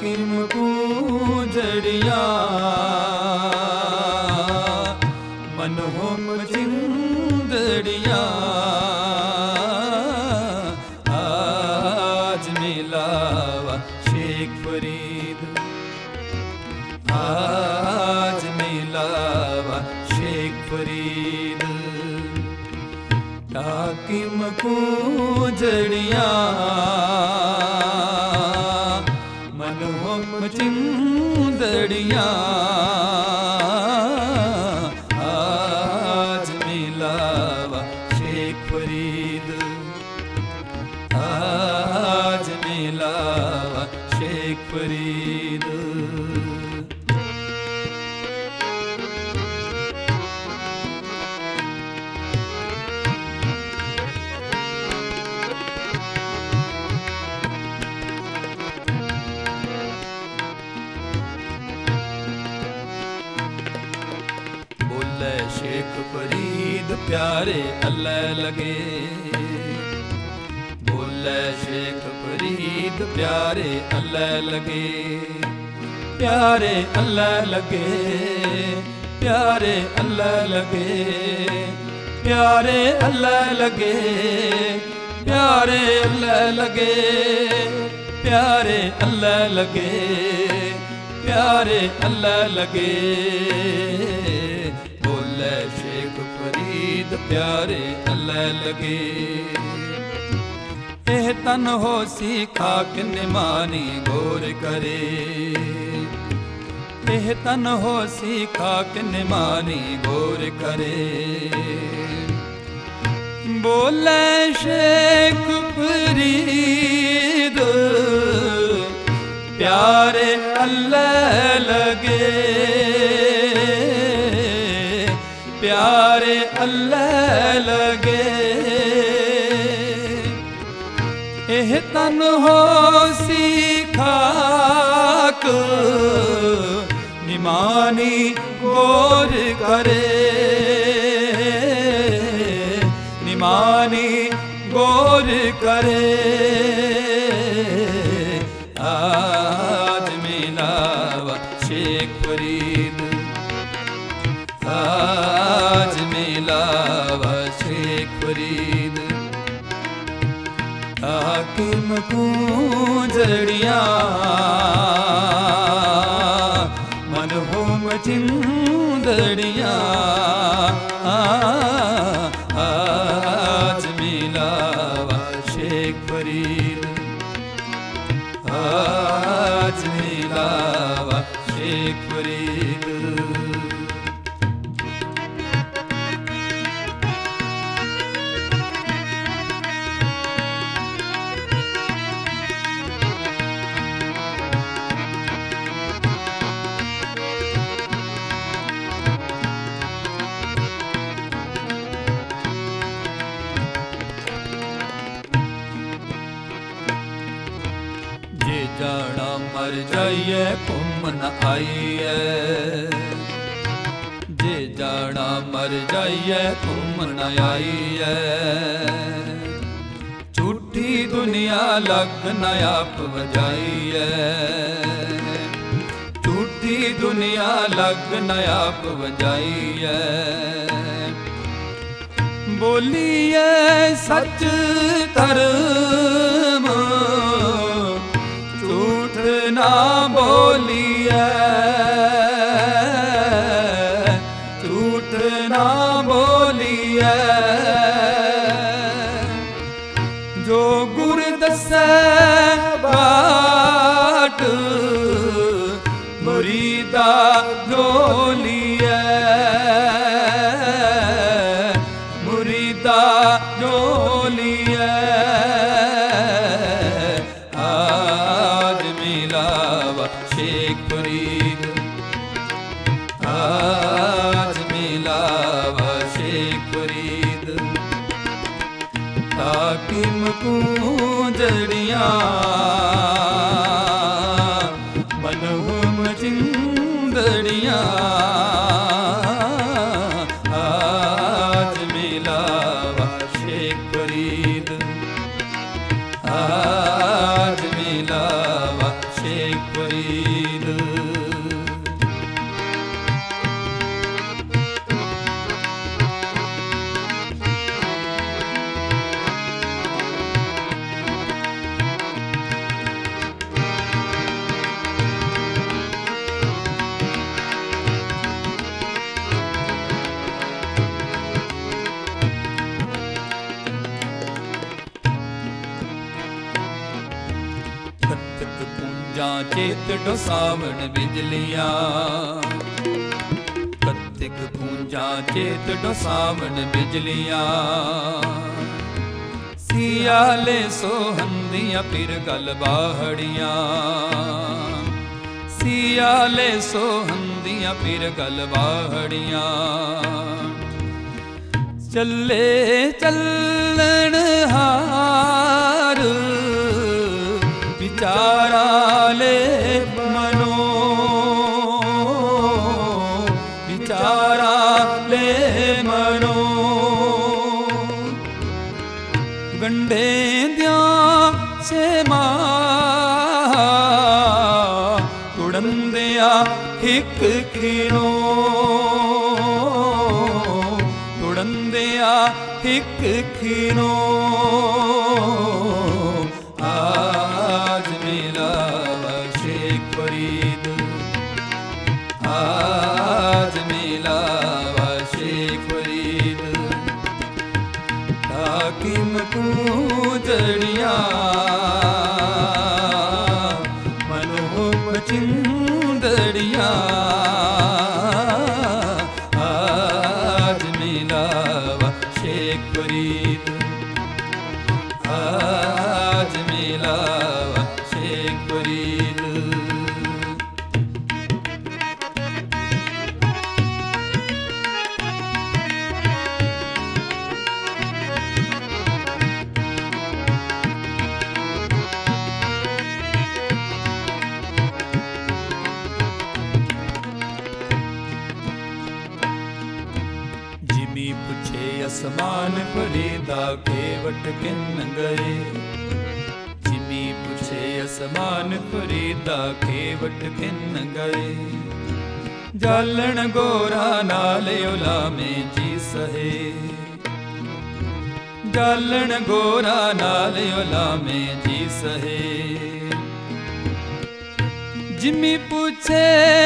हाकिम पूजड़िया मनोहम चिंदड़िया आज मिलावा शेख फरीद, आज मिलावा शेख फरीद। हाकिम पूजड़िया मनोहम चिंदड़िया आज मिलावा शेख फरीद, आज मिलावा शेख फरीद। शेख फरीद प्यारे अल्लाह लगे, बोले शेख फरीद प्यारे अल्लाह लगे, प्यारे अल्लाह लगे, प्यारे अल्लाह लगे, प्यारे अल्लाह लगे, प्यारे अल्लाह लगे, प्यारे अल्लाह लगे, प्यारे अल्लाह लगे। शेख फरीद प्यारे अल्लाह लगे, एह तन हो सी खाक निमानी गौर करे, एह तन हो सी खाक निमानी गौर करे। बोले शेख फरीद प्यारे अल्लाह लगे, प्यारे अल्लाह लगे, एह तन हो सी खाक निमानी गौर करे, निमानी गौर करे। आज मिलावा शेख फरीद, आज मिलावा शेख फरीद। हाकिम पूजड़िया मनोहम चिंदड़िया आज मिलावा शेख फरीद, आज मिलावा शेख फरीद। जे जाना मर जाइए घूम न आइए, जे जाना मर जाइए घूम न आइए। झूठी दुनिया लग न आप बजाइए, झूठी दुनिया लग न आप बजाइए। बोलिए सच धर्म झूठ ना बोलिए, झूठ ना बोलिए। जो गुर दसे बाट मुरीदा डोलिए, मुरीदा डोलिए। आज मिलावा शेख फरीद, आज मिलावा शेख फरीद। हाकिम पूजड़िया मनोहम चिंदड़िया आज मिलावा शेख फरीद, आज मिलावा शेख फरीद। कूंजा चेत डोसावण बिजलियां। कत्तिक कूंजा चेत डोसावण बिजलियां। सियाले सोहंदियां फिर गल बाहड़ियां। सियाले सोहंदियां फिर गल बाहड़ियां। चले चलन हार विचारा ले मनो। विचारा ले मनो। गंढे दिया से तुड़ंदिया हिक खीनो। तुड़ंदिया हिक खीनो। आज मिलावा शेख फरीद। आज मिलावा शेख फरीद। हाकिम कूजड़िया मनोहर चिंदड़िया। आज मिलावा शेख फरीद। आज मिलावा शेख फरीद। पुछे असमान फरीदा केवट किन गए। जिमी पुछे असमान फरीदा केवट किन गए। जालन गोरा नाले उला में जी सहे। जालन गोरा नाले उला में जी सहे। जिमी पूछे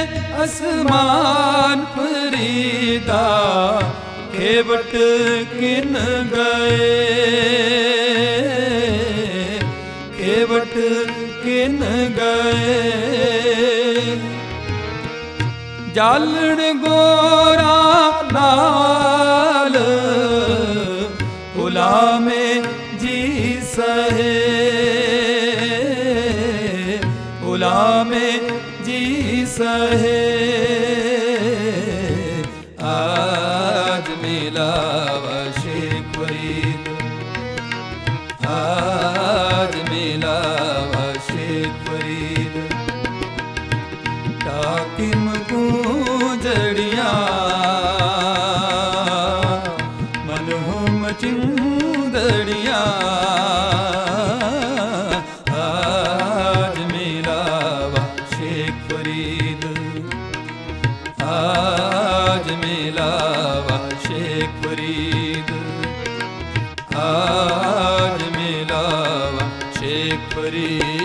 आसमान फरीदा केवट किन गए। केवट किन गए। जालण गोरा नाल उला में जी सहे। उला में जी सहे। आज मिलावा शेख फरीद। आज मिलावा शेख फरीद। हाकिम कूजड़िया मनोहर चिंदड़िया। आज मिलावा शेख फरीद। आज मिलावा शेख फरीद। आज मिलावा शेख फरीद।